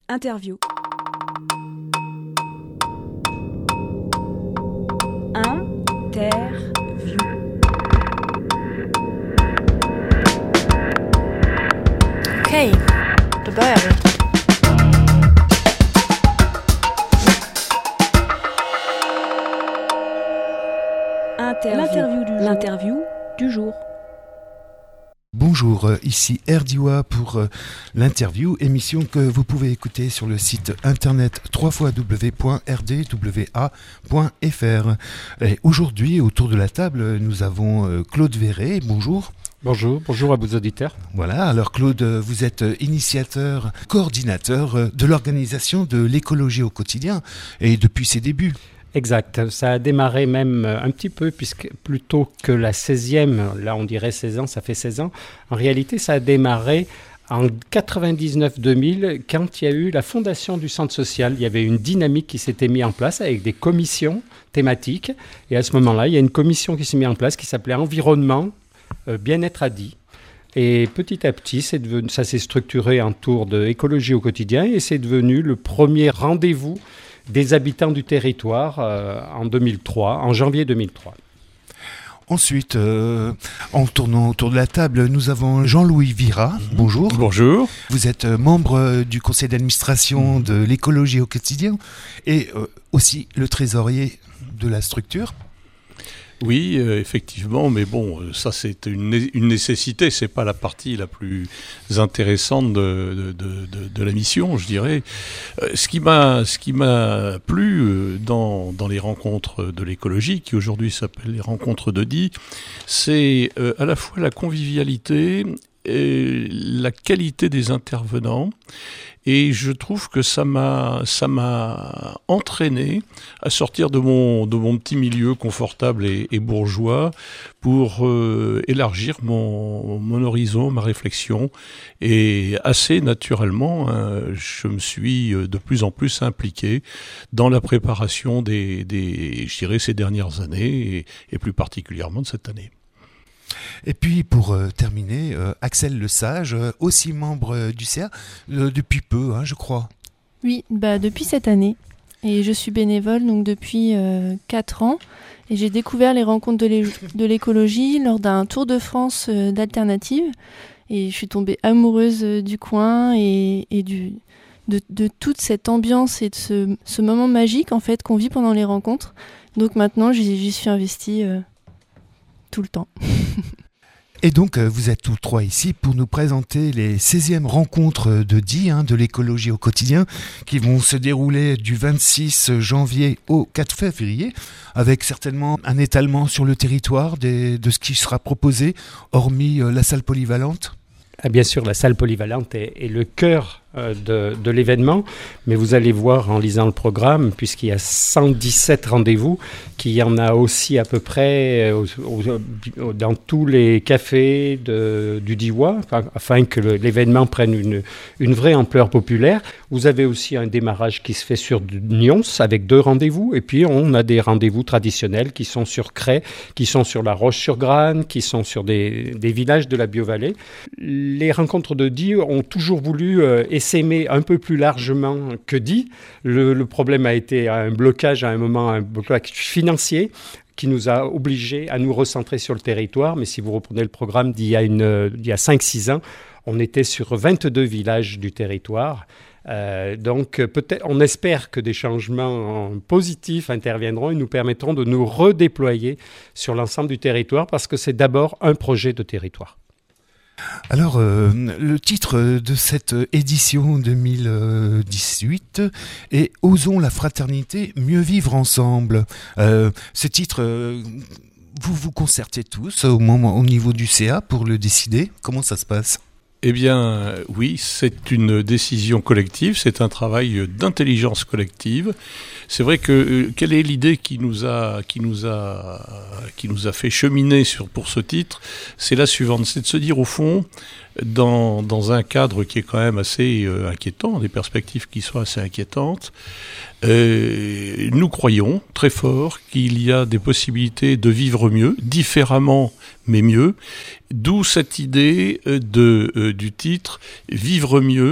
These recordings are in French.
Interview. Interview. Okej, då börjar vi. L'interview du jour. Bonjour, ici Erdiwa pour l'interview, émission que vous pouvez écouter sur le site internet www.rdwa.fr. Et aujourd'hui, autour de la table, nous avons Claude Verret. Bonjour. Bonjour à vos auditeurs. Voilà, alors Claude, vous êtes initiateur, coordinateur de l'organisation de l'écologie au quotidien et depuis ses débuts. Exact, ça a démarré même un petit peu, puisque plutôt que la 16e, là on dirait 16 ans, ça fait 16 ans, en réalité ça a démarré en 99-2000, quand il y a eu la fondation du centre social. Il y avait une dynamique qui s'était mise en place avec des commissions thématiques, et à ce moment-là, il y a une commission qui s'est mise en place qui s'appelait Environnement, Bien-être à Die. Et petit à petit, ça s'est structuré autour de écologie au quotidien, et c'est devenu le premier rendez-vous des habitants du territoire en janvier 2003. Ensuite, en tournant autour de la table, nous avons Jean-Louis Vira. Bonjour. Bonjour. Vous êtes membre du conseil d'administration de l'écologie au quotidien et aussi le trésorier de la structure. Oui, effectivement, mais bon, ça c'est une nécessité, c'est pas la partie la plus intéressante de la mission, je dirais. Ce qui m'a plu dans les rencontres de l'écologie, qui aujourd'hui s'appellent les rencontres de Die, c'est à la fois la convivialité et la qualité des intervenants. Et je trouve que ça m'a entraîné à sortir de mon petit milieu confortable et bourgeois pour élargir mon horizon, ma réflexion. Et assez naturellement, je me suis de plus en plus impliqué dans la préparation je dirais, ces dernières années et plus particulièrement de cette année. Et puis pour terminer, Axel Lesage, aussi membre du CA, depuis peu, je crois. Oui, depuis cette année. Et je suis bénévole donc depuis 4 ans. Et j'ai découvert les rencontres de l'écologie lors d'un tour de France d'alternative. Et je suis tombée amoureuse du coin et de toute cette ambiance et de ce moment magique en fait qu'on vit pendant les rencontres. Donc maintenant, j'y suis investie tout le temps. Et donc, vous êtes tous trois ici pour nous présenter les 16e rencontres de Die, de l'écologie au quotidien, qui vont se dérouler du 26 janvier au 4 février, avec certainement un étalement sur le territoire de ce qui sera proposé, hormis la salle polyvalente. Bien sûr, la salle polyvalente est le cœur de l'événement, mais vous allez voir en lisant le programme, puisqu'il y a 117 rendez-vous, qu'il y en a aussi à peu près dans tous les cafés du Diois, afin que l'événement prenne une vraie ampleur populaire. Vous avez aussi un démarrage qui se fait sur Nyons avec 2 rendez-vous, et puis on a des rendez-vous traditionnels qui sont sur Cray, qui sont sur La Roche-sur-Grane, qui sont sur des villages de la Biovallée. Les rencontres de Die ont toujours voulu essaimer un peu plus largement que Die. Le problème a été un blocage à un moment, un blocage financier qui nous a obligés à nous recentrer sur le territoire. Mais si vous reprenez le programme d'il y a 5-6 ans, on était sur 22 villages du territoire. Donc peut-être, on espère que des changements positifs interviendront et nous permettront de nous redéployer sur l'ensemble du territoire, parce que c'est d'abord un projet de territoire. Alors, le titre de cette édition 2018 est « Osons la fraternité, mieux vivre ensemble ». Ce titre, vous concertez tous au niveau du CA pour le décider. Comment ça se passe ? Eh bien, oui, c'est une décision collective, c'est un travail d'intelligence collective. C'est vrai que quelle est l'idée qui nous a fait cheminer pour ce titre ? C'est la suivante, c'est de se dire au fond, dans un cadre qui est quand même assez inquiétant, des perspectives qui sont assez inquiétantes, nous croyons très fort qu'il y a des possibilités de vivre mieux, différemment mais mieux, d'où cette idée du titre « Vivre mieux ».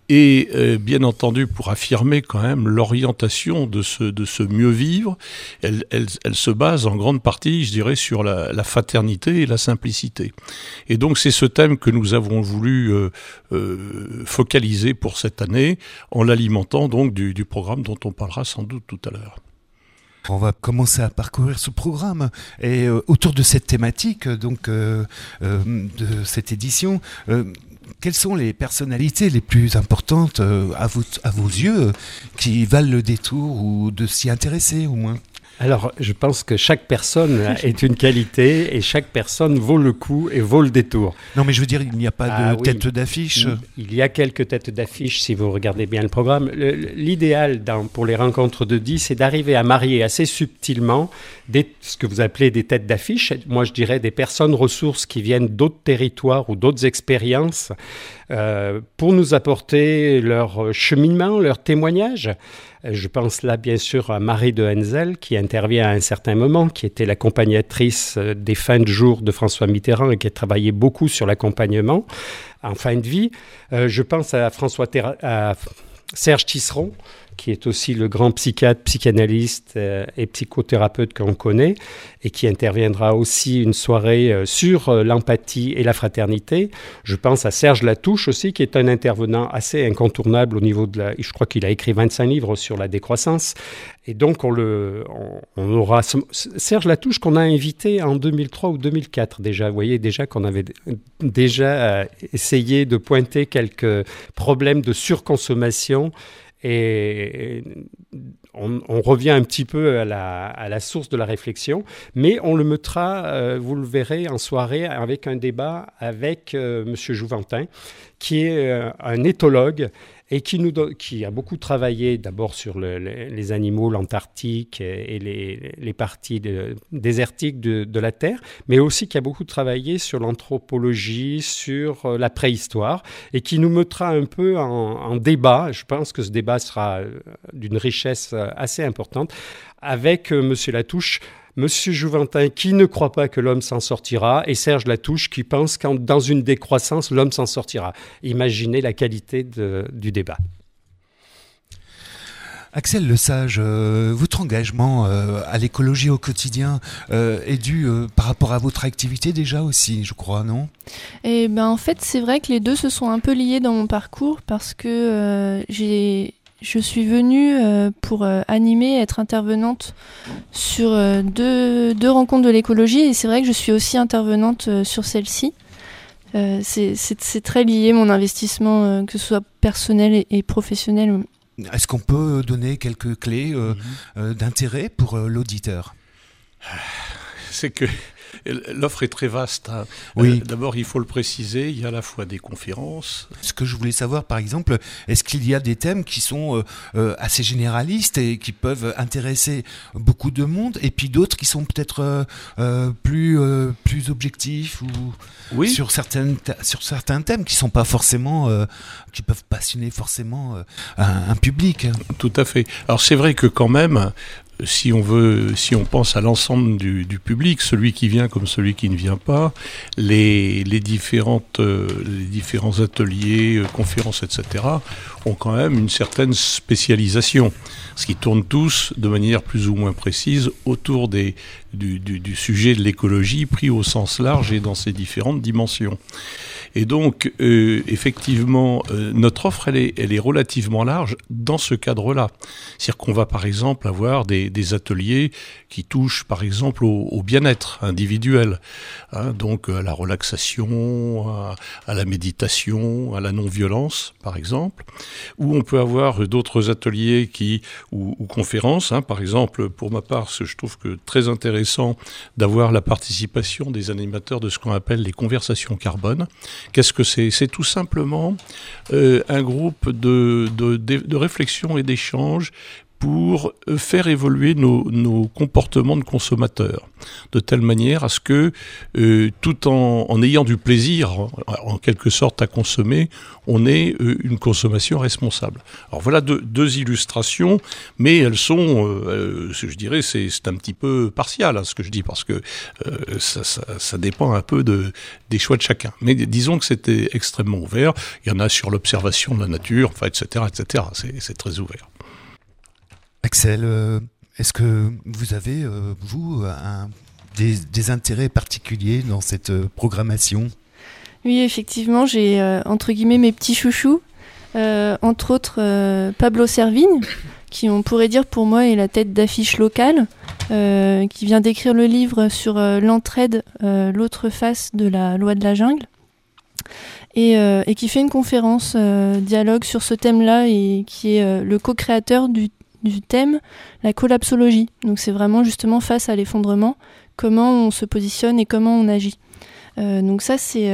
Et bien entendu, pour affirmer quand même l'orientation de ce mieux vivre, elle se base en grande partie, je dirais, sur la fraternité et la simplicité. Et donc c'est ce thème que nous avons voulu focaliser pour cette année, en l'alimentant donc du programme dont on parlera sans doute tout à l'heure. On va commencer à parcourir ce programme et autour de cette thématique de cette édition, quelles sont les personnalités les plus importantes à vos yeux qui valent le détour ou de s'y intéresser au moins ? Alors, je pense que chaque personne est une qualité et chaque personne vaut le coup et vaut le détour. Non, mais je veux dire, il n'y a pas de tête d'affiche. Il y a quelques têtes d'affiche si vous regardez bien le programme. L'idéal pour les rencontres de 10, c'est d'arriver à marier assez subtilement ce que vous appelez des têtes d'affiche. Moi, je dirais des personnes ressources qui viennent d'autres territoires ou d'autres expériences pour nous apporter leur cheminement, leur témoignage. Je pense là bien sûr à Marie de Henzel qui intervient à un certain moment, qui était l'accompagnatrice des fins de jour de François Mitterrand et qui a travaillé beaucoup sur l'accompagnement en fin de vie. Je pense à Serge Tisseron, qui est aussi le grand psychiatre, psychanalyste et psychothérapeute qu'on connaît, et qui interviendra aussi une soirée sur l'empathie et la fraternité. Je pense à Serge Latouche aussi, qui est un intervenant assez incontournable au niveau je crois qu'il a écrit 25 livres sur la décroissance. Et donc, on aura Serge Latouche qu'on a invité en 2003 ou 2004 déjà. Vous voyez déjà qu'on avait déjà essayé de pointer quelques problèmes de surconsommation. Et on revient un petit peu à la source de la réflexion, mais on le mettra, vous le verrez, en soirée avec un débat avec M. Jouventin, qui est un éthologue et qui a beaucoup travaillé d'abord sur les animaux, l'Antarctique et les parties désertiques de la Terre, mais aussi qui a beaucoup travaillé sur l'anthropologie, sur la préhistoire, et qui nous mettra un peu en débat. Je pense que ce débat sera d'une richesse assez importante, avec M. Latouche, Monsieur Jouventin qui ne croit pas que l'homme s'en sortira et Serge Latouche qui pense que dans une décroissance, l'homme s'en sortira. Imaginez la qualité du débat. Axel Lesage, votre engagement à l'écologie au quotidien est dû par rapport à votre activité déjà aussi, je crois, non ? Et en fait, c'est vrai que les deux se sont un peu liés dans mon parcours parce que je suis venue pour animer, être intervenante sur deux rencontres de l'écologie et c'est vrai que je suis aussi intervenante sur celle-ci. C'est très lié mon investissement, que ce soit personnel et professionnel. Est-ce qu'on peut donner quelques clés d'intérêt pour l'auditeur ? C'est que l'offre est très vaste. Hein. Oui. D'abord, il faut le préciser, il y a à la fois des conférences. Ce que je voulais savoir, par exemple, est-ce qu'il y a des thèmes qui sont assez généralistes et qui peuvent intéresser beaucoup de monde, et puis d'autres qui sont peut-être plus objectifs ou oui. sur certains thèmes qui sont pas forcément, qui peuvent passionner forcément un public. Tout à fait. Alors c'est vrai que quand même, si on pense à l'ensemble du public, celui qui vient comme celui qui ne vient pas, les différents ateliers, conférences, etc., ont quand même une certaine spécialisation, ce qui tourne tous de manière plus ou moins précise autour du sujet de l'écologie pris au sens large et dans ses différentes dimensions. Et donc, effectivement, notre offre, elle est relativement large dans ce cadre-là. C'est-à-dire qu'on va, par exemple, avoir des ateliers qui touchent, par exemple, au bien-être individuel, hein, donc à la relaxation, à la méditation, à la non-violence, par exemple. Ou on peut avoir d'autres ateliers ou conférences, hein, par exemple, pour ma part, je trouve que très intéressant d'avoir la participation des animateurs de ce qu'on appelle les conversations carbone. Qu'est-ce que c'est ? C'est tout simplement un groupe de réflexion et d'échange pour faire évoluer nos comportements de consommateurs, de telle manière à ce que, tout en ayant du plaisir, en quelque sorte, à consommer, on ait une consommation responsable. Alors voilà deux illustrations, mais elles sont, je dirais, c'est un petit peu partial, ce que je dis, parce que ça dépend un peu des choix de chacun. Mais disons que c'était extrêmement ouvert. Il y en a sur l'observation de la nature, enfin, etc., etc. C'est très ouvert. Axel, est-ce que vous avez, des intérêts particuliers dans cette programmation ? Oui, effectivement, j'ai entre guillemets mes petits chouchous, entre autres Pablo Servigne, qui on pourrait dire pour moi est la tête d'affiche locale, qui vient d'écrire le livre sur l'entraide, l'autre face de la loi de la jungle, et qui fait une conférence dialogue sur ce thème-là, et qui est le co-créateur du thème, la collapsologie. Donc c'est vraiment justement face à l'effondrement, comment on se positionne et comment on agit. Donc ça c'est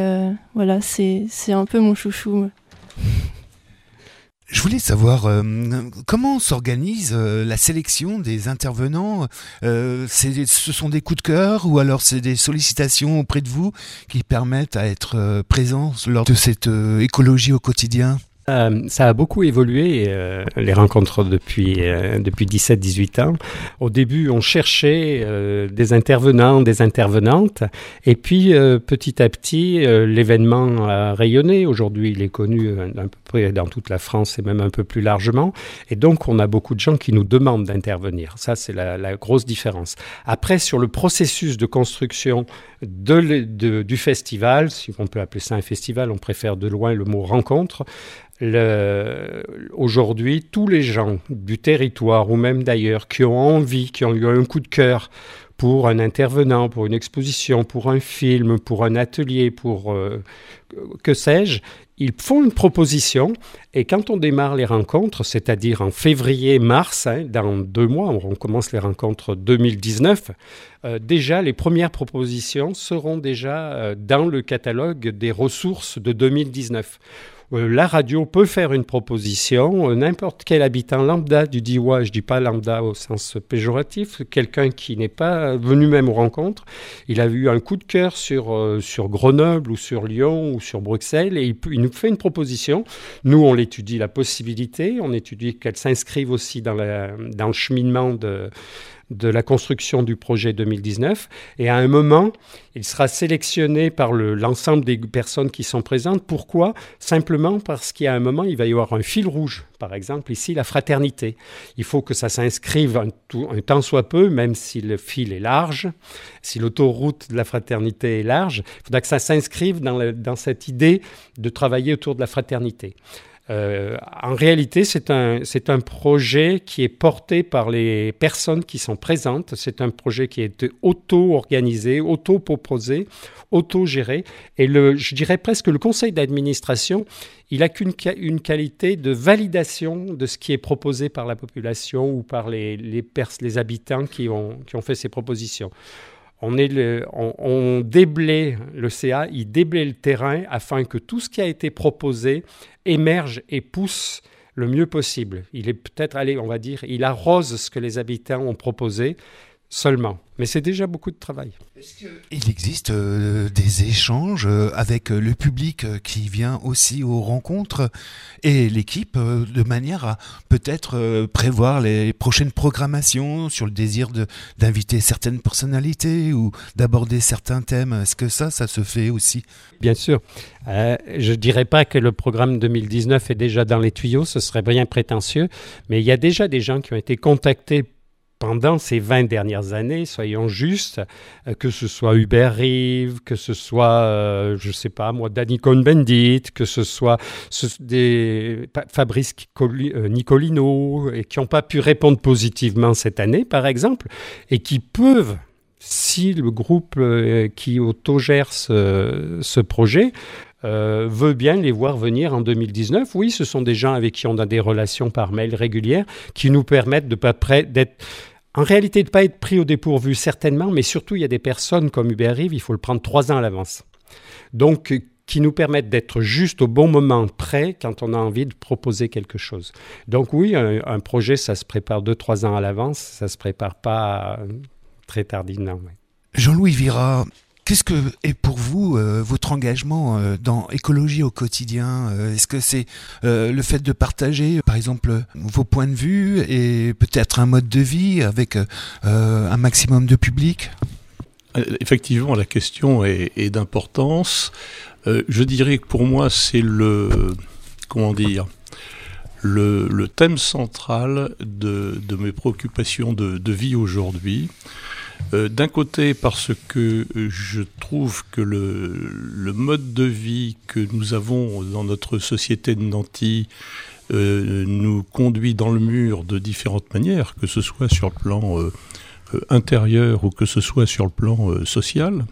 un peu mon chouchou. Je voulais savoir comment s'organise la sélection des intervenants. Ce sont des coups de cœur ou alors c'est des sollicitations auprès de vous qui permettent à être présents lors de cette écologie au quotidien ? Ça a beaucoup évolué, les rencontres depuis 17-18 ans. Au début, on cherchait des intervenants, des intervenantes, et puis petit à petit, l'événement a rayonné. Aujourd'hui, il est connu à peu près dans toute la France et même un peu plus largement. Et donc, on a beaucoup de gens qui nous demandent d'intervenir. Ça, c'est la grosse différence. Après, sur le processus de construction du festival, si on peut appeler ça un festival, on préfère de loin le mot rencontre. Aujourd'hui, tous les gens du territoire ou même d'ailleurs qui ont envie, qui ont eu un coup de cœur pour un intervenant, pour une exposition, pour un film, pour un atelier, pour que sais-je, ils font une proposition et quand on démarre les rencontres, c'est-à-dire en février-mars, dans 2 mois, on commence les rencontres 2019, déjà les premières propositions seront déjà dans le catalogue des ressources de 2019. La radio peut faire une proposition, n'importe quel habitant lambda du Diois, je ne dis pas lambda au sens péjoratif, quelqu'un qui n'est pas venu même aux rencontres, il a eu un coup de cœur sur Grenoble ou sur Lyon ou sur Bruxelles et il nous fait une proposition. Nous, on l'étudie la possibilité, on étudie qu'elle s'inscrive aussi dans le cheminement de la construction du projet 2019. Et à un moment, il sera sélectionné par l'ensemble des personnes qui sont présentes. Pourquoi ? Simplement parce qu'à un moment, il va y avoir un fil rouge. Par exemple, ici, la fraternité. Il faut que ça s'inscrive un tant soit peu, même si le fil est large, si l'autoroute de la fraternité est large, il faudra que ça s'inscrive dans cette idée de travailler autour de la fraternité. En réalité, c'est un projet qui est porté par les personnes qui sont présentes. C'est un projet qui est auto-organisé, auto-proposé, auto-géré. Et je dirais presque le conseil d'administration, il n'a qu'une qualité de validation de ce qui est proposé par la population ou par les habitants qui ont fait ces propositions. On déblaye le CA, il déblaye le terrain afin que tout ce qui a été proposé émerge et pousse le mieux possible. Il est peut-être, on va dire, il arrose ce que les habitants ont proposé seulement. Mais c'est déjà beaucoup de travail. Est-ce qu'il existe des échanges avec le public qui vient aussi aux rencontres et l'équipe de manière à peut-être prévoir les prochaines programmations sur le désir d'inviter certaines personnalités ou d'aborder certains thèmes? Est-ce que ça se fait aussi? Bien sûr. Je ne dirais pas que le programme 2019 est déjà dans les tuyaux, ce serait bien prétentieux, mais il y a déjà des gens qui ont été contactés pendant ces 20 dernières années, soyons justes, que ce soit Hubert Reeves, que ce soit, je ne sais pas moi, Danny Cohn-Bendit, que ce soit des Fabrice Nicolino, et qui n'ont pas pu répondre positivement cette année, par exemple, et qui peuvent, si le groupe qui autogère ce projet veut bien les voir venir en 2019. Oui, ce sont des gens avec qui on a des relations par mail régulières qui nous permettent de en réalité, de ne pas être pris au dépourvu, certainement, mais surtout, il y a des personnes comme Hubert Reeves, il faut le prendre 3 ans à l'avance. Donc, qui nous permettent d'être juste au bon moment prêt quand on a envie de proposer quelque chose. Donc oui, un projet, ça se prépare 2-3 ans à l'avance, ça ne se prépare pas très tardivement. Oui. Jean-Louis Vira, qu'est-ce que est pour vous votre engagement dans Écologie au quotidien ? Est-ce que c'est le fait de partager, par exemple, vos points de vue et peut-être un mode de vie avec un maximum de public ? Effectivement, la question est d'importance. Je dirais que pour moi, c'est le thème central de mes préoccupations de vie aujourd'hui. D'un côté, parce que je trouve que le mode de vie que nous avons dans notre société de nantis nous conduit dans le mur de différentes manières, que ce soit sur le plan intérieur ou que ce soit sur le plan social.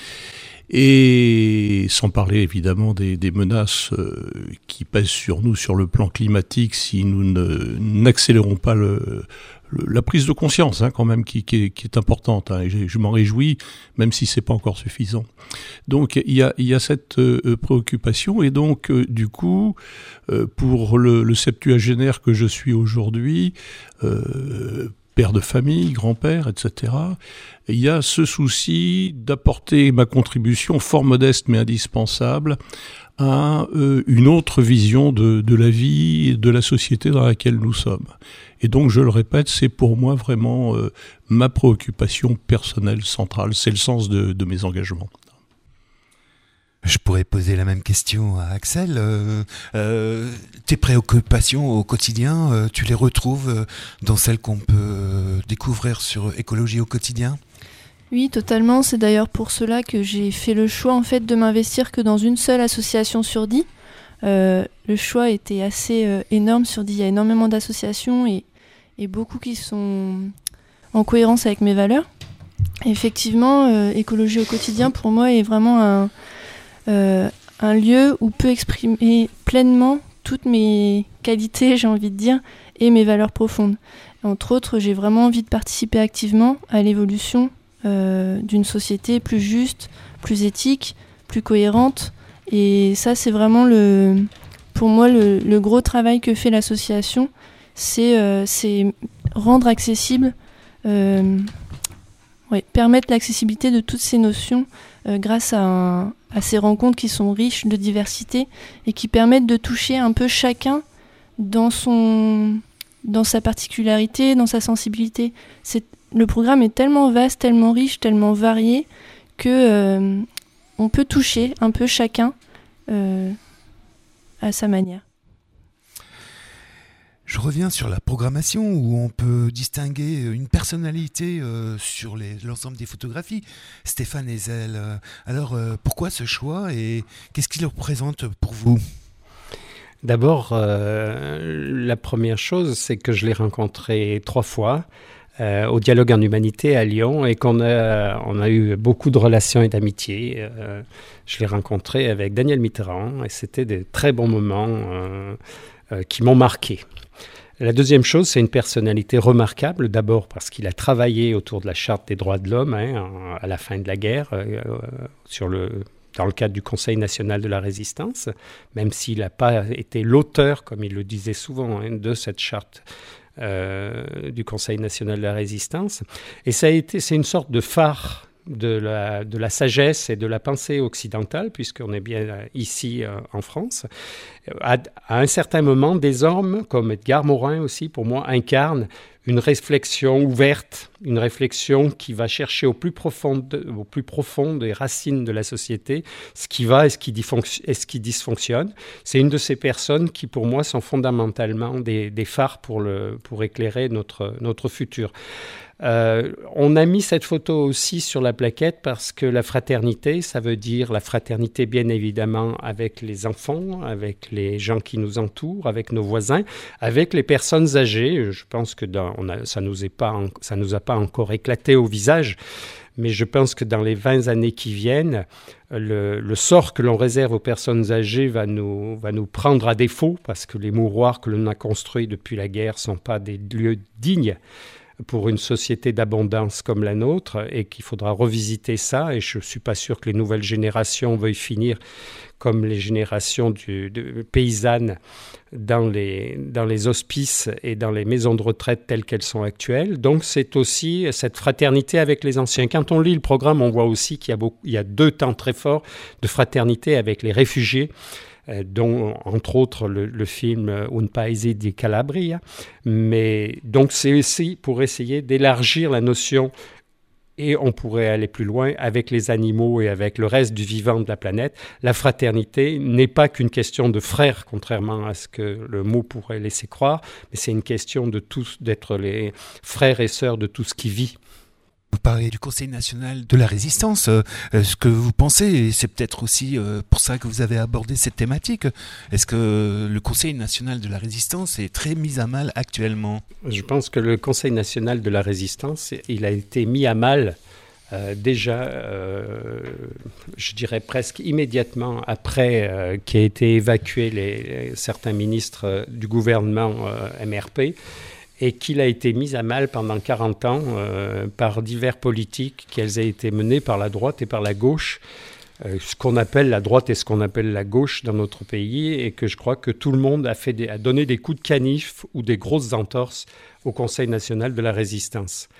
Et sans parler évidemment des menaces qui pèsent sur nous sur le plan climatique si nous n'accélérons pas la prise de conscience quand même qui est importante. Et je m'en réjouis, même si c'est pas encore suffisant. Donc il y a cette préoccupation et donc du coup pour le septuagénaire que je suis aujourd'hui, père de famille, grand-père, etc., il y a ce souci d'apporter ma contribution fort modeste mais indispensable à une autre vision de la vie et de la société dans laquelle nous sommes. Et donc, je le répète, c'est pour moi vraiment ma préoccupation personnelle centrale. C'est le sens de mes engagements. Je pourrais poser la même question à Axel. Tes préoccupations au quotidien, tu les retrouves dans celles qu'on peut découvrir sur Écologie au quotidien ? Oui, totalement. C'est d'ailleurs pour cela que j'ai fait le choix en fait de m'investir que dans une seule association sur 10. Le choix était assez énorme sur 10. Il y a énormément d'associations et beaucoup qui sont en cohérence avec mes valeurs. Et effectivement, Écologie au quotidien pour moi est vraiment un lieu où peut exprimer pleinement toutes mes qualités, j'ai envie de dire, et mes valeurs profondes. Entre autres, j'ai vraiment envie de participer activement à l'évolution d'une société plus juste, plus éthique, plus cohérente. Et ça, c'est vraiment pour moi le gros travail que fait l'association, c'est rendre accessible, permettre l'accessibilité de toutes ces notions grâce à ces rencontres qui sont riches de diversité et qui permettent de toucher un peu chacun dans sa particularité, dans sa sensibilité. Le programme est tellement vaste, tellement riche, tellement varié que on peut toucher un peu chacun à sa manière. Je reviens sur la programmation où on peut distinguer une personnalité sur l'ensemble des photographies, Stéphane Ezel. Alors, pourquoi ce choix et qu'est-ce qu'il représente pour vous ? D'abord, la première chose, c'est que je l'ai rencontré 3 fois au Dialogue en Humanité à Lyon et on a eu beaucoup de relations et d'amitié. Je l'ai rencontré avec Daniel Mitterrand et c'était des très bons moments qui m'ont marqué. La deuxième chose, c'est une personnalité remarquable, d'abord parce qu'il a travaillé autour de la Charte des droits de l'homme à la fin de la guerre, dans le cadre du Conseil national de la résistance, même s'il n'a pas été l'auteur, comme il le disait souvent, de cette charte du Conseil national de la résistance. Et c'est une sorte de phare de la sagesse et de la pensée occidentale, puisqu'on est bien ici en France. À un certain moment, des hommes comme Edgar Morin aussi, pour moi, incarnent une réflexion ouverte, une réflexion qui va chercher au plus profond des racines de la société, ce qui va et ce qui dysfonctionne. C'est une de ces personnes qui, pour moi, sont fondamentalement des phares pour éclairer notre futur. On a mis cette photo aussi sur la plaquette parce que la fraternité, ça veut dire la fraternité bien évidemment avec les enfants, avec les gens qui nous entourent, avec nos voisins, avec les personnes âgées. Je pense que ça nous a pas encore éclaté au visage, mais je pense que dans les 20 années qui viennent, le sort que l'on réserve aux personnes âgées va nous prendre à défaut parce que les mouroirs que l'on a construits depuis la guerre ne sont pas des lieux dignes pour une société d'abondance comme la nôtre et qu'il faudra revisiter ça. Et je ne suis pas sûr que les nouvelles générations veuillent finir comme les générations de paysannes dans les hospices et dans les maisons de retraite telles qu'elles sont actuelles. Donc c'est aussi cette fraternité avec les anciens. Quand on lit le programme, on voit aussi qu'il y a 2 temps très forts de fraternité avec les réfugiés, dont entre autres le film Un Paese di Calabria. Mais donc c'est aussi pour essayer d'élargir la notion. Et on pourrait aller plus loin avec les animaux et avec le reste du vivant de la planète. La fraternité n'est pas qu'une question de frères, contrairement à ce que le mot pourrait laisser croire, mais c'est une question de tous, d'être les frères et sœurs de tout ce qui vit. Vous parlez du Conseil national de la résistance. Ce que vous pensez, et c'est peut-être aussi pour ça que vous avez abordé cette thématique, est-ce que le Conseil national de la résistance est très mis à mal actuellement ? Je pense que le Conseil national de la résistance, il a été mis à mal déjà, je dirais presque immédiatement après qu'aient été évacués certains ministres du gouvernement MRP, et qu'il a été mis à mal pendant 40 ans par divers politiques, qu'elles aient été menées par la droite et par la gauche, ce qu'on appelle la droite et ce qu'on appelle la gauche dans notre pays, et que je crois que tout le monde a donné des coups de canif ou des grosses entorses au Conseil national de la résistance.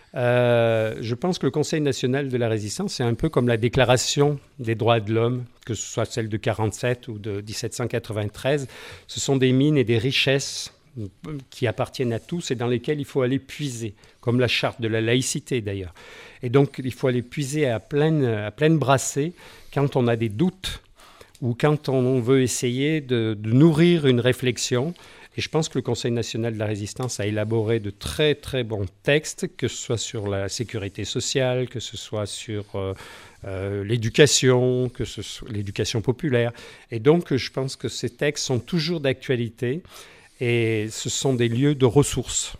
Je pense que le Conseil national de la résistance, c'est un peu comme la Déclaration des droits de l'homme, que ce soit celle de 1947 ou de 1793. Ce sont des mines et des richesses qui appartiennent à tous et dans lesquels il faut aller puiser, comme la charte de la laïcité d'ailleurs. Et donc il faut aller puiser à pleine brassée quand on a des doutes ou quand on veut essayer de nourrir une réflexion. Et je pense que le Conseil national de la résistance a élaboré de très très bons textes, que ce soit sur la sécurité sociale, que ce soit sur l'éducation, que ce soit l'éducation populaire. Et donc je pense que ces textes sont toujours d'actualité. Et ce sont des lieux de ressources.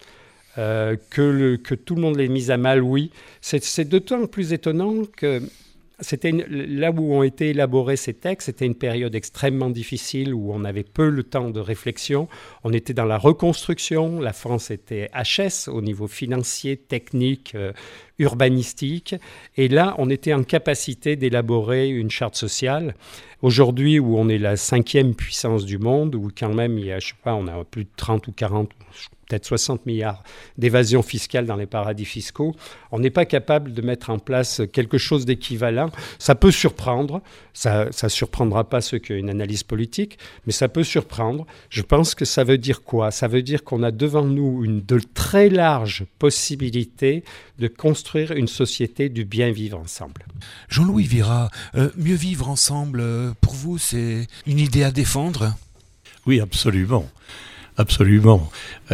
Que tout le monde les mise à mal, oui. C'est d'autant plus étonnant que là où ont été élaborés ces textes, c'était une période extrêmement difficile où on avait peu le temps de réflexion. On était dans la reconstruction. La France était HS au niveau financier, technique, urbanistique. Et là, on était en capacité d'élaborer une charte sociale. Aujourd'hui, où on est la 5e puissance du monde, où quand même, il y a, je sais pas, on a plus de 30 ou 40, peut-être 60 milliards d'évasion fiscale dans les paradis fiscaux, on n'est pas capable de mettre en place quelque chose d'équivalent. Ça peut surprendre, ça ne surprendra pas ceux qui ont une analyse politique, mais ça peut surprendre. Je pense que ça veut dire quoi ? Ça veut dire qu'on a devant nous de très larges possibilités de construire une société du bien vivre ensemble. Jean-Louis Vira, mieux vivre ensemble, pour vous, c'est une idée à défendre ? Oui, absolument. Absolument.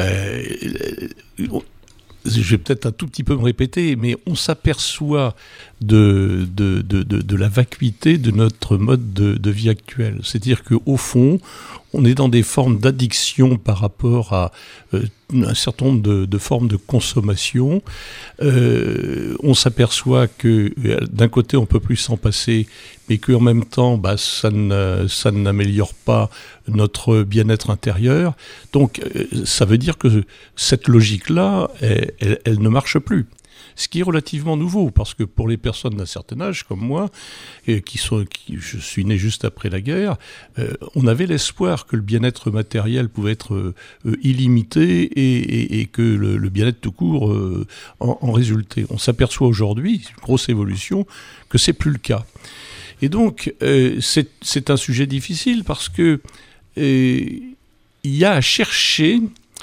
Je vais peut-être un tout petit peu me répéter, mais on s'aperçoit de la vacuité de notre mode de vie actuel. C'est-à-dire qu'au fond, on est dans des formes d'addiction par rapport à un certain nombre de formes de consommation. On s'aperçoit que d'un côté, on ne peut plus s'en passer, mais qu'en même temps, ça n'améliore pas notre bien-être intérieur. Donc, ça veut dire que cette logique-là, elle ne marche plus. Ce qui est relativement nouveau, parce que pour les personnes d'un certain âge, comme moi, je suis né juste après la guerre, on avait l'espoir que le bien-être matériel pouvait être illimité et que le bien-être tout court en résultait. On s'aperçoit aujourd'hui, c'est une grosse évolution, que c'est plus le cas. Et donc, c'est un sujet difficile parce que il y a à chercher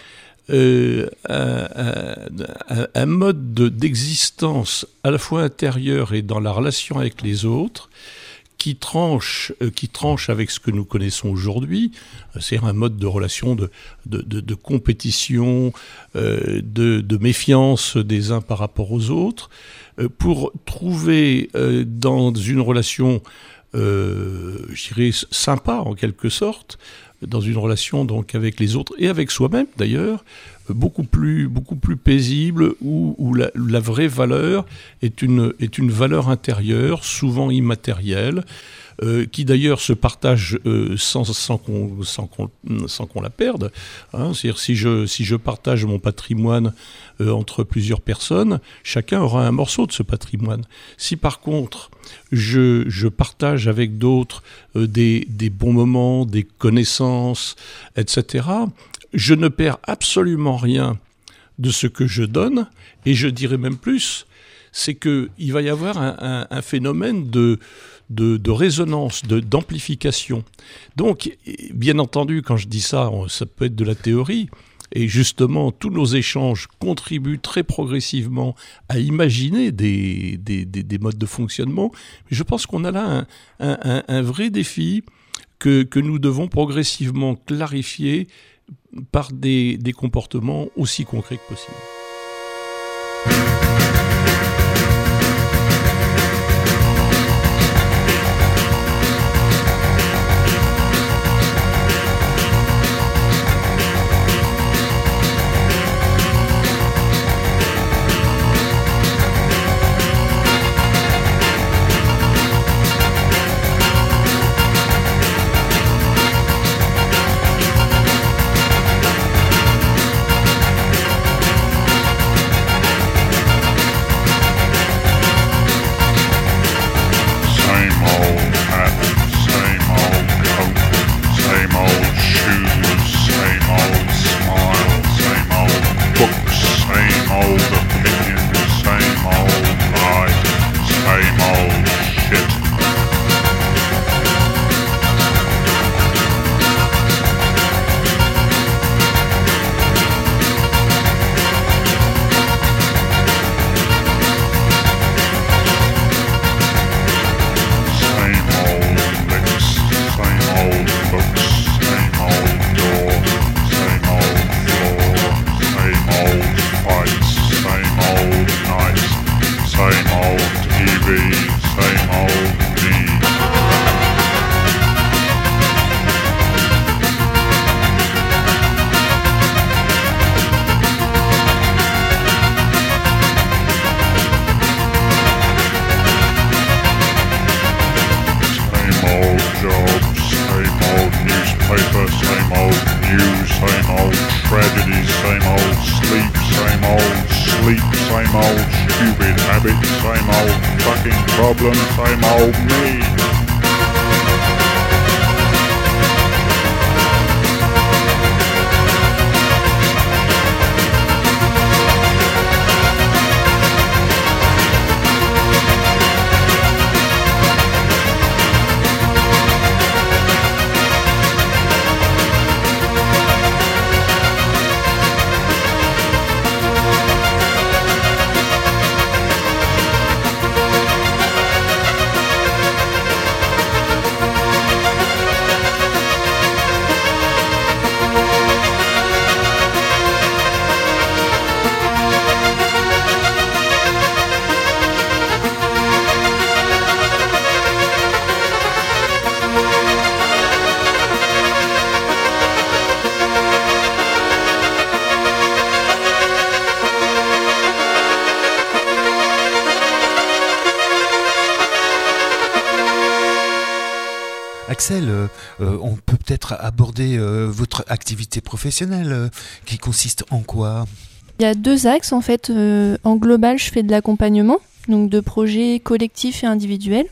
un mode d'existence à la fois intérieur et dans la relation avec les autres qui tranche avec ce que nous connaissons aujourd'hui, c'est-à-dire un mode de relation de compétition, de méfiance des uns par rapport aux autres, pour trouver dans une relation, je dirais, sympa en quelque sorte, dans une relation donc avec les autres et avec soi-même d'ailleurs, beaucoup plus paisible, où la vraie valeur est une valeur intérieure, souvent immatérielle, qui d'ailleurs se partage sans qu'on la perde. Hein. C'est-à-dire si je partage mon patrimoine entre plusieurs personnes, chacun aura un morceau de ce patrimoine. Si par contre je partage avec d'autres des bons moments, des connaissances, etc., je ne perds absolument rien de ce que je donne, et je dirais même plus, c'est qu'il va y avoir un phénomène de résonance, d'amplification. Donc, bien entendu, quand je dis ça, ça peut être de la théorie, et justement, tous nos échanges contribuent très progressivement à imaginer des modes de fonctionnement. Mais je pense qu'on a là un vrai défi que nous devons progressivement clarifier par des comportements aussi concrets que possible. Axel, on peut peut-être aborder votre activité professionnelle qui consiste en quoi ? Il y a 2 axes en fait. En global, je fais de l'accompagnement, donc de projets collectifs et individuels.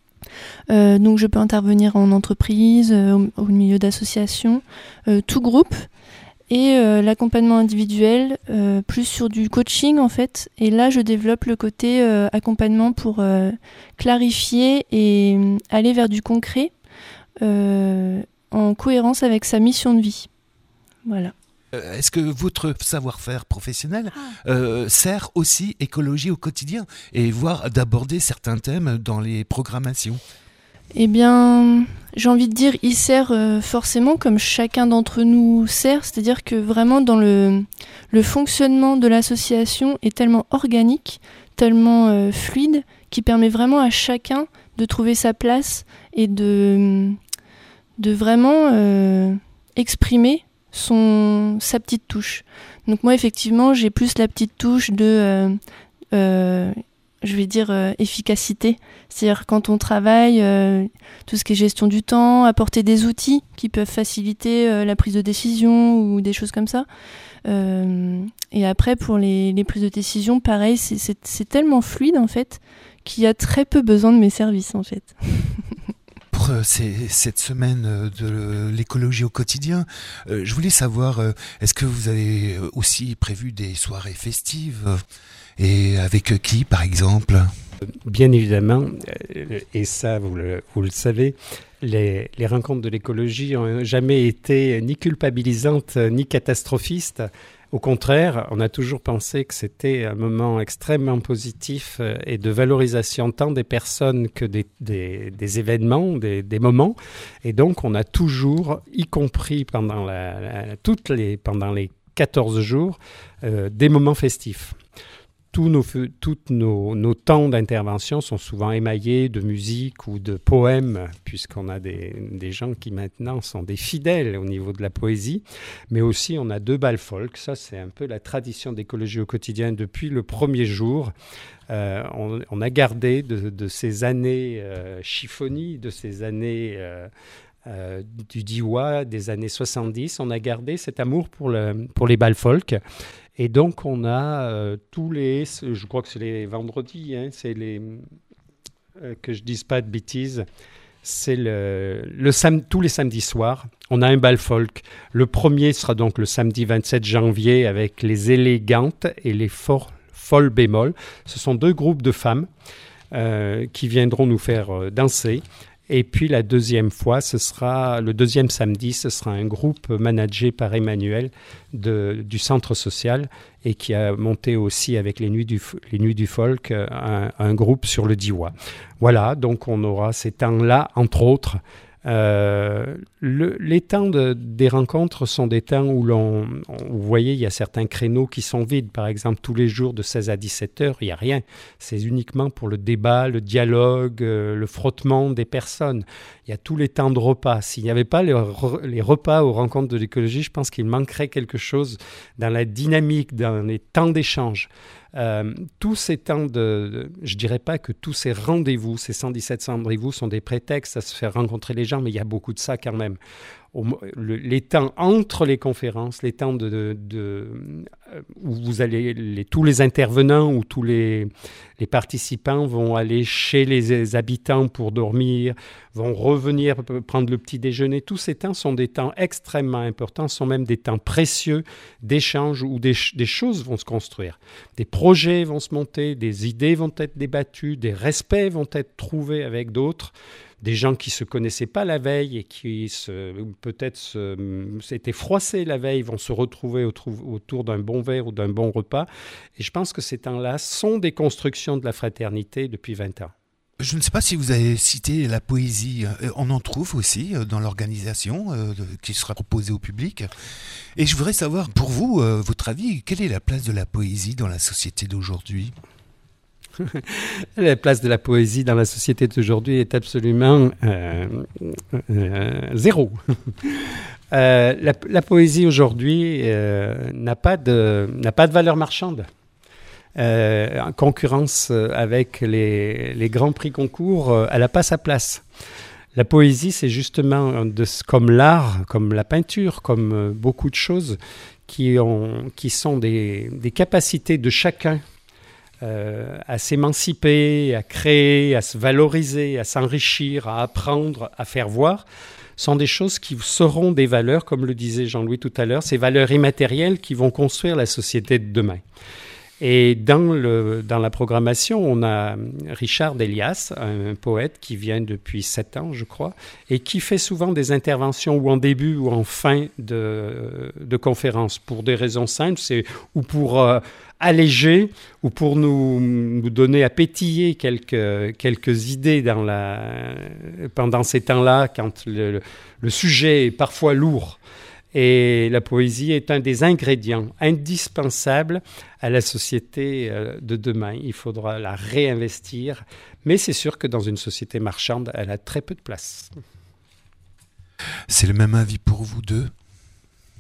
Donc je peux intervenir en entreprise, au milieu d'associations, tout groupe. Et l'accompagnement individuel, plus sur du coaching en fait. Et là, je développe le côté accompagnement pour clarifier et aller vers du concret en cohérence avec sa mission de vie. Voilà. Est-ce que votre savoir-faire professionnel sert aussi écologie au quotidien et voire d'aborder certains thèmes dans les programmations ? Eh bien, j'ai envie de dire, il sert forcément comme chacun d'entre nous sert, c'est-à-dire que vraiment dans le fonctionnement de l'association est tellement organique, tellement fluide, qui permet vraiment à chacun de trouver sa place et de vraiment exprimer sa petite touche. Donc moi, effectivement, j'ai plus la petite touche de, je vais dire, efficacité. C'est-à-dire quand on travaille, tout ce qui est gestion du temps, apporter des outils qui peuvent faciliter la prise de décision ou des choses comme ça. Et après, pour les prises de décision, pareil, c'est tellement fluide, en fait, qu'il y a très peu besoin de mes services, en fait. Pour cette semaine de l'écologie au quotidien, je voulais savoir, est-ce que vous avez aussi prévu des soirées festives et avec qui, par exemple ? Bien évidemment, et ça, vous le savez, les rencontres de l'écologie n'ont jamais été ni culpabilisantes ni catastrophistes. Au contraire, on a toujours pensé que c'était un moment extrêmement positif et de valorisation tant des personnes que des événements, des moments. Et donc, on a toujours, y compris pendant pendant les 14 jours, des moments festifs. Tous nos temps d'intervention sont souvent émaillés de musique ou de poèmes, puisqu'on a des gens qui maintenant sont des fidèles au niveau de la poésie, mais aussi on a 2 bals folk. Ça, c'est un peu la tradition d'écologie au quotidien depuis le premier jour. On a gardé de ces années chiffonnies, de ces années du Diois, des années 70, on a gardé cet amour pour les bals folk. Et donc, on a je crois que c'est les vendredis, que je ne dise pas de bêtises, c'est tous les samedis soirs, on a un bal folk. Le premier sera donc le samedi 27 janvier avec les élégantes et les folles bémol. Ce sont 2 groupes de femmes qui viendront nous faire danser. Et puis la deuxième fois, le deuxième samedi, ce sera un groupe managé par Emmanuel du centre social et qui a monté aussi avec les Nuits du Folk un groupe sur le Diois. Voilà, donc on aura ces temps-là, entre autres. Les temps des rencontres sont des temps où vous voyez, il y a certains créneaux qui sont vides. Par exemple, tous les jours de 16 à 17 heures, il n'y a rien. C'est uniquement pour le débat, le dialogue, le frottement des personnes. Il y a tous les temps de repas. S'il n'y avait pas les repas aux rencontres de l'écologie, je pense qu'il manquerait quelque chose dans la dynamique, dans les temps d'échange. Tous ces temps je dirais pas que tous ces rendez-vous, ces 117 rendez-vous sont des prétextes à se faire rencontrer les gens, mais il y a beaucoup de ça quand même. Les temps entre les conférences, les temps où vous allez, tous les intervenants ou tous les participants vont aller chez les habitants pour dormir, vont revenir prendre le petit déjeuner. Tous ces temps sont des temps extrêmement importants, sont même des temps précieux d'échange où des choses vont se construire. Des projets vont se monter, des idées vont être débattues, des respects vont être trouvés avec d'autres. Des gens qui ne se connaissaient pas la veille et qui s'étaient froissés la veille vont se retrouver autour d'un bon verre ou d'un bon repas. Et je pense que ces temps-là sont des constructions de la fraternité depuis 20 ans. Je ne sais pas si vous avez cité la poésie. On en trouve aussi dans l'organisation qui sera proposée au public. Et je voudrais savoir, pour vous, votre avis, quelle est la place de la poésie dans la société d'aujourd'hui ? La place de la poésie dans la société d'aujourd'hui est absolument zéro. La poésie aujourd'hui n'a pas de valeur marchande. En concurrence avec les grands prix concours, elle n'a pas sa place. La poésie, c'est justement comme l'art, comme la peinture, comme beaucoup de choses qui sont des capacités de chacun à s'émanciper, à créer, à se valoriser, à s'enrichir, à apprendre, à faire voir, sont des choses qui seront des valeurs, comme le disait Jean-Louis tout à l'heure, ces valeurs immatérielles qui vont construire la société de demain. Et dans la programmation, on a Richard Elias, un poète qui vient depuis 7 ans, je crois, et qui fait souvent des interventions ou en début ou en fin de conférences pour des raisons simples, ou pour alléger ou pour nous donner à pétiller quelques idées pendant ces temps-là, quand le sujet est parfois lourd. Et la poésie est un des ingrédients indispensables à la société de demain. Il faudra la réinvestir, mais c'est sûr que dans une société marchande, elle a très peu de place. C'est le même avis pour vous deux ?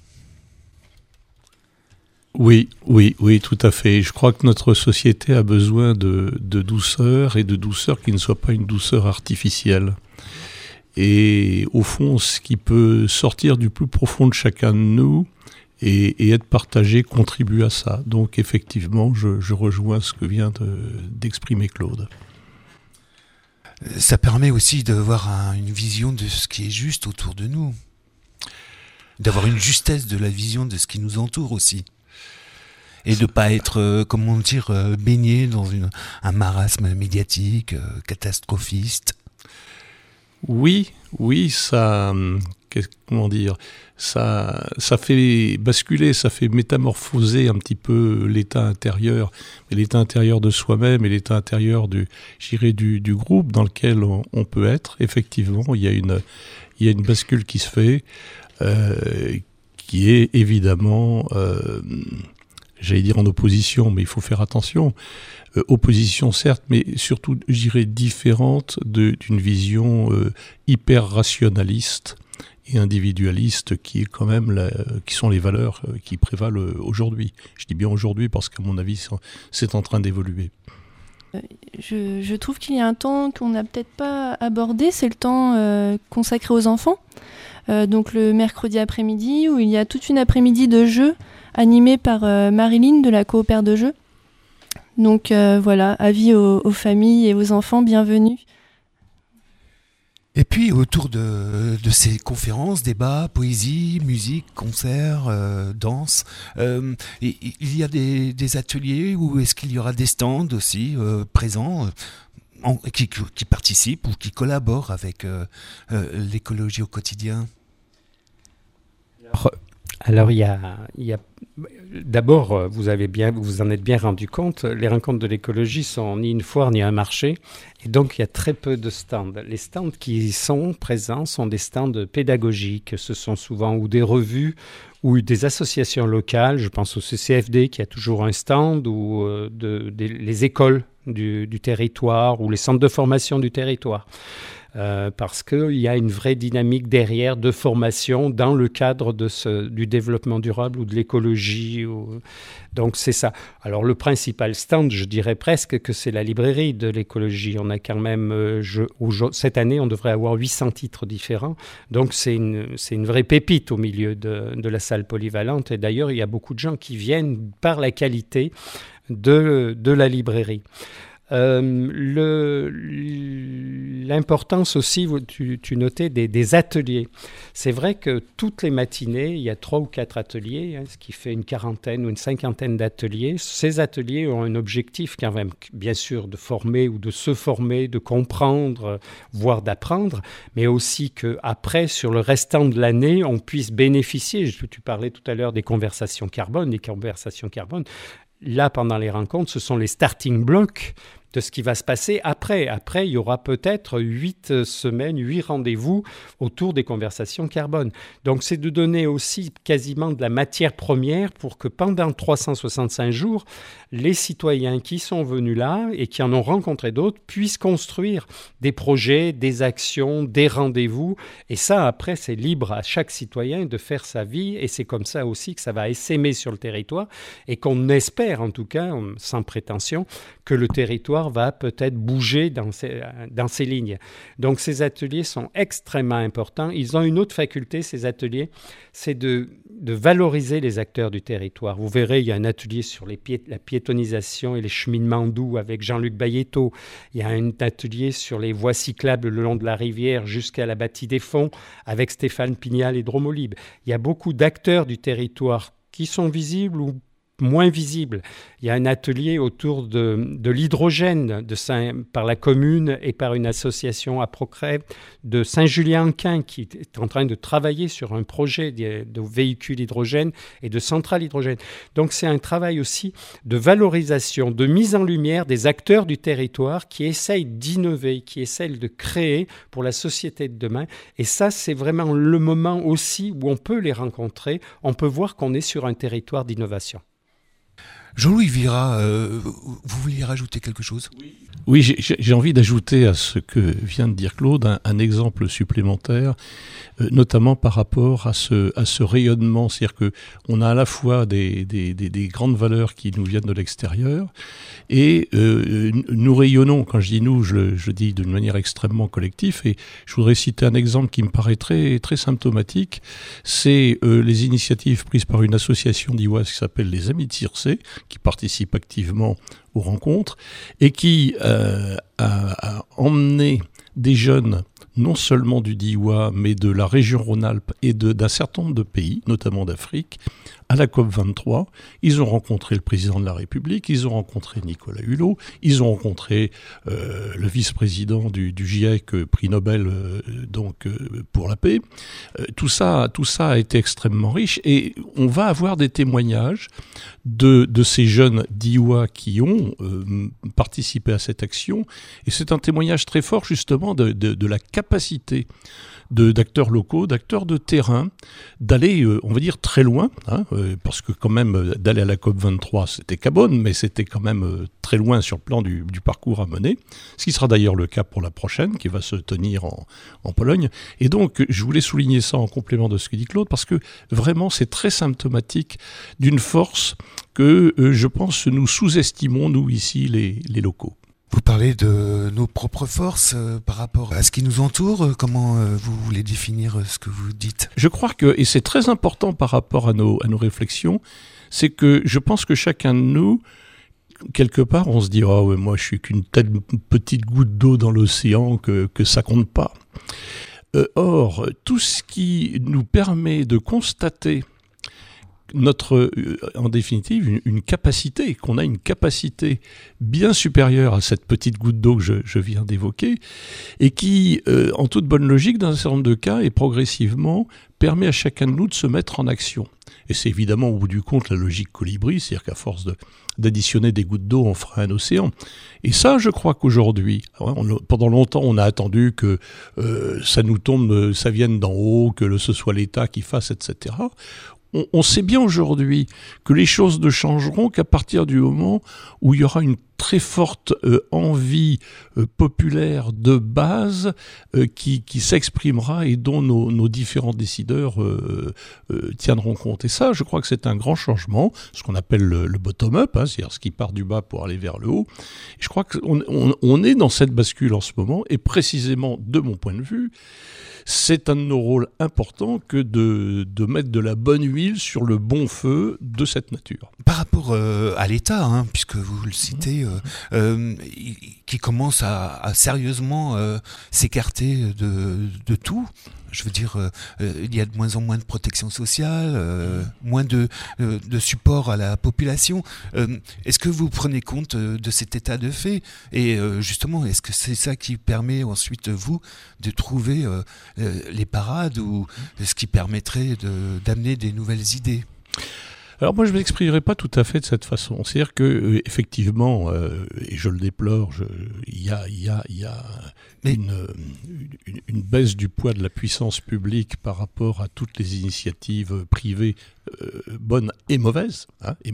Oui, tout à fait. Je crois que notre société a besoin de douceur, et de douceur qui ne soit pas une douceur artificielle. Et au fond, ce qui peut sortir du plus profond de chacun de nous et être partagé contribue à ça. Donc effectivement, je rejoins ce que vient d'exprimer Claude. Ça permet aussi d'avoir une vision de ce qui est juste autour de nous. D'avoir une justesse de la vision de ce qui nous entoure aussi. Et de ne pas être, baigné dans un marasme médiatique, catastrophiste. Oui, ça fait basculer, ça fait métamorphoser un petit peu l'état intérieur de soi-même et l'état intérieur du groupe dans lequel on peut être. Effectivement, il y a une bascule qui se fait, qui est évidemment, j'allais dire en opposition, mais il faut faire attention. Opposition certes, mais surtout, je dirais, différente d'une vision hyper rationaliste et individualiste qui est quand même qui sont les valeurs qui prévalent aujourd'hui. Je dis bien aujourd'hui parce qu'à mon avis, c'est en train d'évoluer. Je trouve qu'il y a un temps qu'on n'a peut-être pas abordé, c'est le temps consacré aux enfants. Donc le mercredi après-midi, où il y a toute une après-midi de jeux animée par Marilyn de la Coopère de Jeux. Donc voilà, avis aux familles et aux enfants, bienvenue. Et puis autour de ces conférences, débats, poésie, musique, concerts, danse, il y a des ateliers où est-ce qu'il y aura des stands aussi présents qui participent ou qui collaborent avec l'écologie au quotidien? Alors il y a d'abord, vous en êtes bien rendu compte, les rencontres de l'écologie sont ni une foire ni un marché, et donc il y a très peu de stands. Les stands qui sont présents sont des stands pédagogiques, ce sont souvent ou des revues ou des associations locales, je pense au CCFD qui a toujours un stand, ou les écoles du territoire ou les centres de formation du territoire. Parce qu'il y a une vraie dynamique derrière de formation dans le cadre du développement durable ou de l'écologie. Donc c'est ça. Alors le principal stand, je dirais presque que c'est la librairie de l'écologie. On a quand même, cette année, on devrait avoir 800 titres différents. Donc c'est une vraie pépite au milieu de la salle polyvalente. Et d'ailleurs, il y a beaucoup de gens qui viennent par la qualité de la librairie. L'importance aussi, tu notais des ateliers. C'est vrai que toutes les matinées, il y a 3 ou 4 ateliers, ce qui fait une quarantaine ou une cinquantaine d'ateliers. Ces ateliers ont un objectif quand même, bien sûr, de former ou de se former, de comprendre, voire d'apprendre, mais aussi qu'après, sur le restant de l'année, on puisse bénéficier. Tu parlais tout à l'heure des conversations carbone. Là, pendant les rencontres, ce sont les starting blocks de ce qui va se passer après. Après, il y aura peut-être 8 semaines, 8 rendez-vous autour des conversations carbone. Donc, c'est de donner aussi quasiment de la matière première pour que pendant 365 jours, les citoyens qui sont venus là et qui en ont rencontré d'autres puissent construire des projets, des actions, des rendez-vous. Et ça, après, c'est libre à chaque citoyen de faire sa vie. Et c'est comme ça aussi que ça va essaimer sur le territoire et qu'on espère, en tout cas, sans prétention, que le territoire va peut-être bouger dans ces lignes. Donc ces ateliers sont extrêmement importants. Ils ont une autre faculté, ces ateliers, c'est de valoriser les acteurs du territoire. Vous verrez, il y a un atelier sur la piétonisation et les cheminements doux avec Jean-Luc Bayetto. Il y a un atelier sur les voies cyclables le long de la rivière jusqu'à la bâtie des Fonds avec Stéphane Pignal et Dromolib. Il y a beaucoup d'acteurs du territoire qui sont visibles ou moins visible. Il y a un atelier autour de l'hydrogène par la commune et par une association à Procré de Saint-Julien-en-Quin qui est en train de travailler sur un projet de véhicules hydrogène et de centrales hydrogène. Donc c'est un travail aussi de valorisation, de mise en lumière des acteurs du territoire qui essayent d'innover, qui essayent de créer pour la société de demain. Et ça, c'est vraiment le moment aussi où on peut les rencontrer. On peut voir qu'on est sur un territoire d'innovation. Jean-Louis Vira, vous vouliez rajouter quelque chose ? Oui, j'ai envie d'ajouter à ce que vient de dire Claude un exemple supplémentaire, notamment par rapport à ce rayonnement. C'est-à-dire qu'on a à la fois des grandes valeurs qui nous viennent de l'extérieur et nous rayonnons. Quand je dis nous, je dis d'une manière extrêmement collective. Et je voudrais citer un exemple qui me paraît très, très symptomatique. C'est les initiatives prises par une association d'Iwas qui s'appelle les Amis de Circé, qui participent activement aux rencontres et qui a emmené des jeunes non seulement du Diois mais de la région Rhône-Alpes et d'un certain nombre de pays, notamment d'Afrique, à la COP23. Ils ont rencontré le président de la République, ils ont rencontré Nicolas Hulot, ils ont rencontré le vice-président du GIEC, prix Nobel pour la paix. Tout ça a été extrêmement riche et on va avoir des témoignages de ces jeunes Diois qui ont participé à cette action. Et c'est un témoignage très fort justement de la capacité d'acteurs locaux, d'acteurs de terrain, d'aller, on va dire, très loin, parce que quand même, d'aller à la COP23, c'était Cabonne, mais c'était quand même très loin sur le plan du parcours à mener, ce qui sera d'ailleurs le cas pour la prochaine, qui va se tenir en Pologne. Et donc, je voulais souligner ça en complément de ce que dit Claude, parce que vraiment, c'est très symptomatique d'une force que, je pense, nous sous-estimons, nous, ici, les locaux. Vous parlez de nos propres forces par rapport à ce qui nous entoure. Comment vous voulez définir ce que vous dites ? Je crois que, et c'est très important par rapport à nos réflexions, c'est que je pense que chacun de nous, quelque part, on se dit « Ah ouais, moi je suis qu'une telle petite goutte d'eau dans l'océan que ça compte pas ». Or, tout ce qui nous permet de constater en définitive, qu'on a une capacité bien supérieure à cette petite goutte d'eau que je viens d'évoquer, et qui, en toute bonne logique, dans un certain nombre de cas, et progressivement, permet à chacun de nous de se mettre en action. Et c'est évidemment, au bout du compte, la logique colibri, c'est-à-dire qu'à force d'additionner des gouttes d'eau, on fera un océan. Et ça, je crois qu'aujourd'hui, pendant longtemps, on a attendu que ça nous tombe, ça vienne d'en haut, que ce soit l'État qui fasse, etc. On sait bien aujourd'hui que les choses ne changeront qu'à partir du moment où il y aura une très forte envie populaire de base qui s'exprimera et dont nos différents décideurs tiendront compte. Et ça, je crois que c'est un grand changement, ce qu'on appelle le bottom-up, c'est-à-dire ce qui part du bas pour aller vers le haut. Et je crois qu'on est dans cette bascule en ce moment, et précisément, de mon point de vue, c'est un de nos rôles importants que de mettre de la bonne huile sur le bon feu de cette nature. Par rapport à l'État, puisque vous le citez, qui commence à sérieusement s'écarter de tout. Je veux dire, il y a de moins en moins de protection sociale, moins de support à la population. Est-ce que vous prenez compte de cet état de fait ? Et justement, est-ce que c'est ça qui permet ensuite, vous, de trouver les parades ou ce qui permettrait d'amener des nouvelles idées ? Alors moi je ne m'exprimerai pas tout à fait de cette façon. C'est-à-dire que effectivement, et je le déplore, il y a une baisse du poids de la puissance publique par rapport à toutes les initiatives privées bonnes et mauvaises,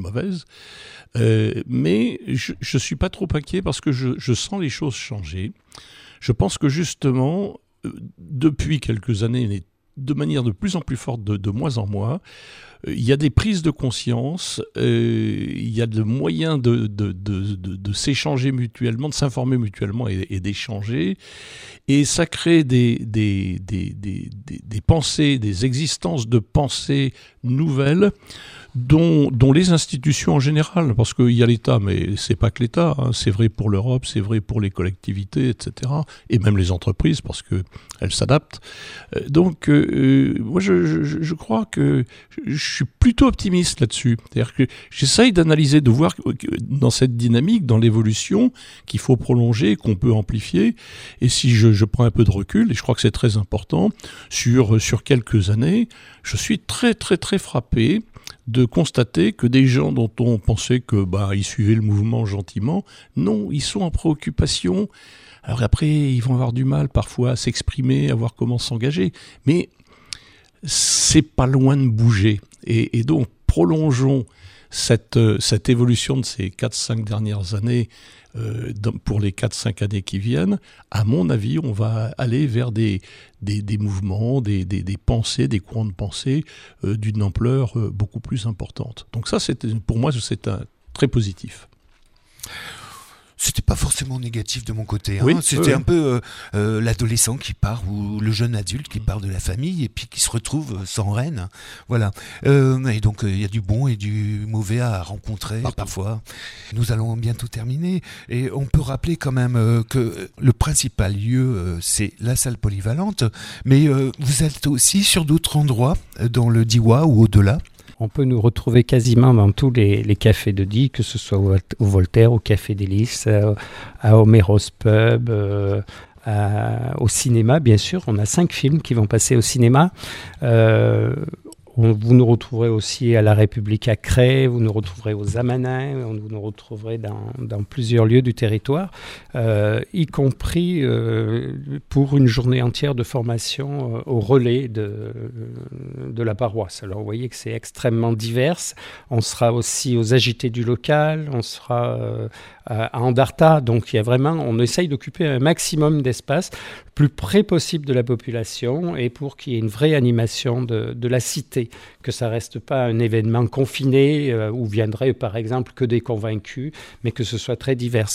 mais je suis pas trop inquiet parce que je sens les choses changer. Je pense que justement, depuis quelques années, de manière de plus en plus forte, de mois en mois, il y a des prises de conscience, il y a des moyens de s'échanger mutuellement, de s'informer mutuellement et d'échanger, et ça crée des pensées, des existences de pensées nouvelles dont les institutions en général, parce qu'il y a l'État, mais c'est pas que l'État, c'est vrai pour l'Europe, c'est vrai pour les collectivités, etc., et même les entreprises, parce que elles s'adaptent. Donc, moi, je crois que je suis plutôt optimiste là-dessus. C'est-à-dire que j'essaye d'analyser, de voir dans cette dynamique, dans l'évolution, qu'il faut prolonger, qu'on peut amplifier, et si je prends un peu de recul, et je crois que c'est très important, sur quelques années, je suis très, très, très frappé de constater que des gens dont on pensait que ils suivaient le mouvement gentiment, non, ils sont en préoccupation. Alors après, ils vont avoir du mal parfois à s'exprimer, à voir comment s'engager, mais c'est pas loin de bouger. Et donc, prolongeons cette évolution de ces 4-5 dernières années, pour les 4-5 années qui viennent, à mon avis, on va aller vers des mouvements, des pensées, des courants de pensée d'une ampleur beaucoup plus importante. Donc ça, pour moi, c'est très positif. C'était pas forcément négatif de mon côté. Oui, c'était un peu l'adolescent qui part ou le jeune adulte qui part de la famille et puis qui se retrouve sans reine. Voilà. Et donc il y a du bon et du mauvais à rencontrer parfois. Nous allons bientôt terminer et on peut rappeler quand même que le principal lieu c'est la salle polyvalente, mais vous êtes aussi sur d'autres endroits dans le Diois ou au-delà. On peut nous retrouver quasiment dans tous les cafés de Die, que ce soit au Voltaire, au Café des Lys, à Homeros Pub, au cinéma, bien sûr. On a 5 films qui vont passer au cinéma. Vous nous retrouverez aussi à la République à Cré, vous nous retrouverez aux Amanins, vous nous retrouverez dans plusieurs lieux du territoire, y compris pour une journée entière de formation au relais de la paroisse. Alors vous voyez que c'est extrêmement divers. On sera aussi aux agités du local, on sera à Andarta, donc il y a vraiment, on essaye d'occuper un maximum d'espace, le plus près possible de la population et pour qu'il y ait une vraie animation de la cité, que ça reste pas un événement confiné où viendraient par exemple que des convaincus, mais que ce soit très divers.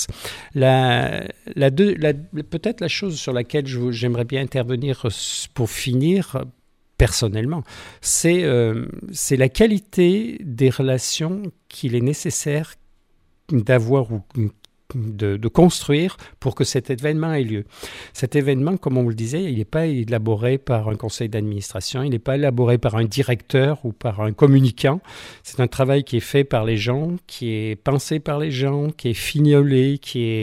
Peut-être la chose sur laquelle j'aimerais bien intervenir pour finir, personnellement, c'est la qualité des relations qu'il est nécessaire d'avoir ou de construire pour que cet événement ait lieu. Cet événement, comme on vous le disait, il n'est pas élaboré par un conseil d'administration, il n'est pas élaboré par un directeur ou par un communicant. C'est un travail qui est fait par les gens, qui est pensé par les gens, qui est fignolé,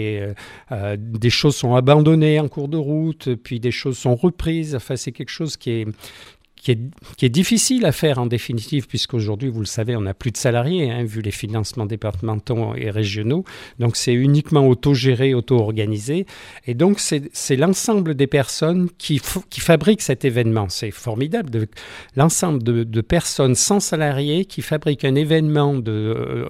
des choses sont abandonnées en cours de route, puis des choses sont reprises. Enfin, c'est quelque chose qui est difficile à faire en définitive, puisqu'aujourd'hui, vous le savez, on n'a plus de salariés, vu les financements départementaux et régionaux. Donc, c'est uniquement autogéré, auto-organisé. Et donc, c'est l'ensemble des personnes qui fabriquent cet événement. C'est formidable. L'ensemble de personnes sans salariés qui fabriquent un événement de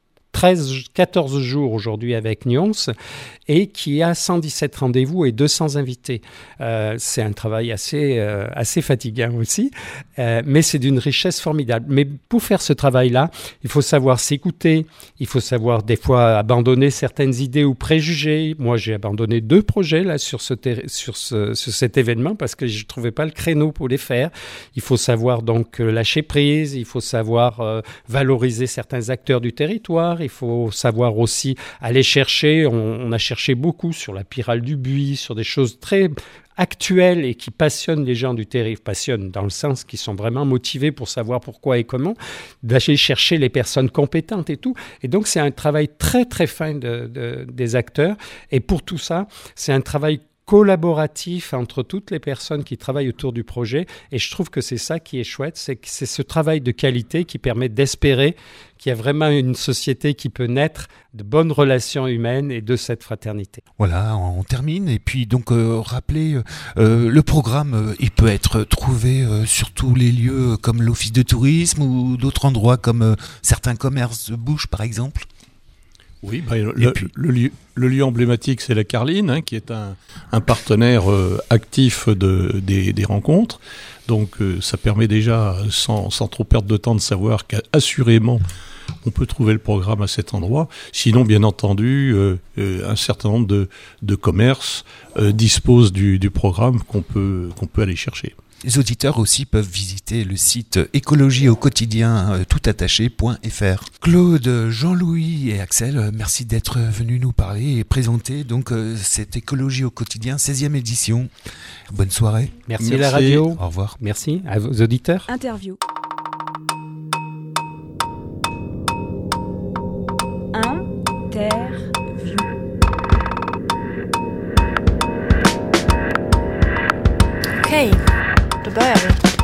14 jours aujourd'hui avec Nyons et qui a 117 rendez-vous et 200 invités. C'est un travail assez fatigant aussi, mais c'est d'une richesse formidable. Mais pour faire ce travail-là, il faut savoir s'écouter, il faut savoir des fois abandonner certaines idées ou préjugés. Moi, j'ai abandonné 2 projets là sur cet événement parce que je ne trouvais pas le créneau pour les faire. Il faut savoir donc lâcher prise, il faut savoir valoriser certains acteurs du territoire. Il faut savoir aussi aller chercher, on a cherché beaucoup sur la Pyrale du Buis, sur des choses très actuelles et qui passionnent les gens du territoire, passionnent dans le sens qu'ils sont vraiment motivés pour savoir pourquoi et comment, d'aller chercher les personnes compétentes et tout. Et donc, c'est un travail très, très fin des acteurs. Et pour tout ça, c'est un travail collaboratif entre toutes les personnes qui travaillent autour du projet. Et je trouve que c'est ça qui est chouette, c'est que c'est ce travail de qualité qui permet d'espérer qu'il y a vraiment une société qui peut naître de bonnes relations humaines et de cette fraternité. Voilà, on termine. Et puis donc, rappelez, le programme, il peut être trouvé sur tous les lieux comme l'Office de tourisme ou d'autres endroits comme certains commerces de bouche, par exemple. Oui, le lieu emblématique, c'est la Carline, qui est un partenaire actif des rencontres. Donc, ça permet déjà, sans trop perdre de temps, de savoir qu'assurément, on peut trouver le programme à cet endroit. Sinon, bien entendu, un certain nombre de commerces disposent du programme qu'on peut aller chercher. Les auditeurs aussi peuvent visiter le site écologieauquotidien toutattaché.fr. Claude, Jean-Louis et Axel, merci d'être venus nous parler et présenter donc cette Écologie au quotidien 16e édition. Bonne soirée. Merci à la radio. Au revoir. Merci à vos auditeurs. Interview. Okej, då börjar vi.